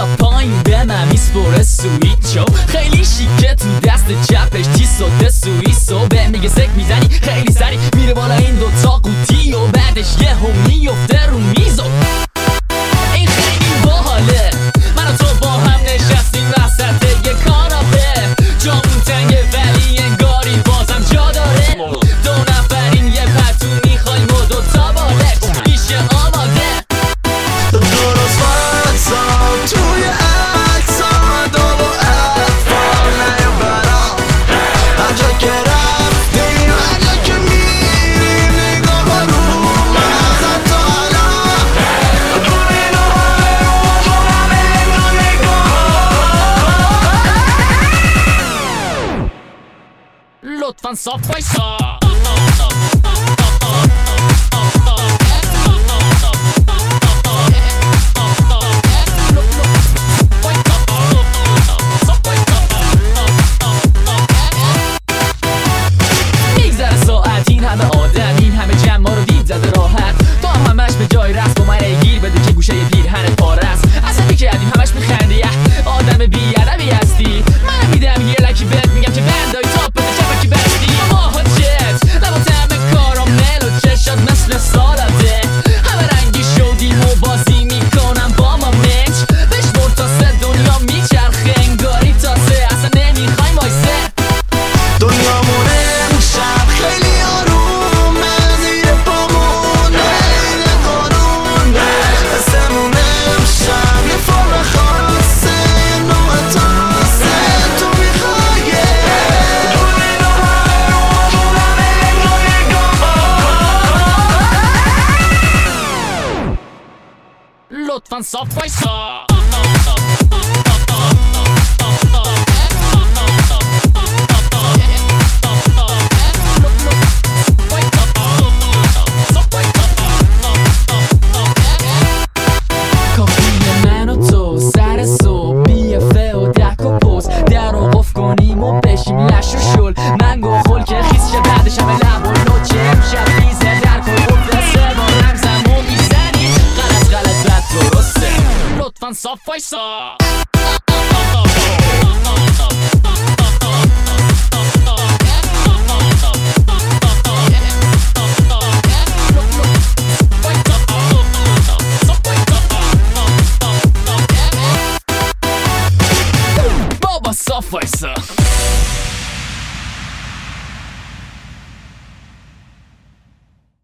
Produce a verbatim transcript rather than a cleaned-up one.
بیا پایین به من میسپره سویچو، خیلی شیکه تو دست چپش تیس و دسویسو، به میگه سک میزنی خیلی سری میره بالا این دوتا قوطی و بعدش یه هم میفته رو میزو. این خیلی باحاله، من و تو با هم نشستیم وسط یه کاناپه، جامون تنگه ولی انگاری بازم جا داره، دو نفرین یه پتو میخوایم و دوتا بالش میشه آماده. درست وقتا توی عکسا دو با اطفال نیم برام، هر جا که رفتیم هر جا که میریم نگاه ها رو مغزت تا الان، کنین و همه رو با همه اینجا نگاه. لطفاً صاف بایستا. میگذره ساعت، این همه آدم، این همه جمع ما رو دید زده راحت، تو هم همش به جای رست با من گیر بده که گوشه پیرهنت پاره است. اصلا بی کردیم همش میخندی، آدم بی ادبی هستی، من میدم یه لکی بهت میگم که بندای تاپ بده چپکی بستی. ماها جت لبا طعم کارامل و چشات مثل سالته، همه رنگی شدیم و بازی میکنم با ما منچ، بهش برد تا سه دنیا میچرخه انگاری تازه اصلا نمیخوایم وایسه. دنیامون امشب خیلی آرومه، زیر پامون عین قانونه، حسمون امشب یه فرم خاصه، یه نوع تازه تو میخوای کنین و همه رو با همه اینجا نگاه. لطفاً صاف بایستا. کافیه من و تو سر صبح بیفه و دک و پوز در رو قف کنیم و بشیم لش و شل، منگو خل که خیس شه بعدش همه لب و نوچه امشب میزه در کن قفل سه بار رمزم و میزنی غلط غلط بد درسته. لطفاً صاف بایستا. بابا صاف بایستا.